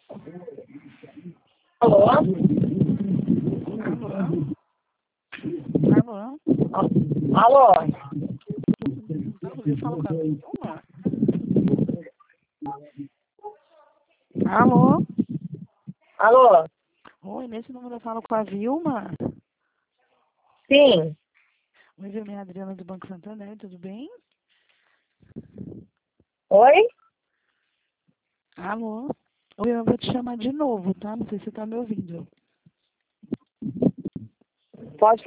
Alô? Alô? Alô? Eu falo com a Vilma? Alô? Alô? Oi, nesse número eu falo com a Vilma? Sim. Oi, Vilma, é a Adriana do Banco Santander, tudo bem? Oi? Alô? Oi, eu vou te chamar de novo, tá? Não sei se você tá me ouvindo. Pode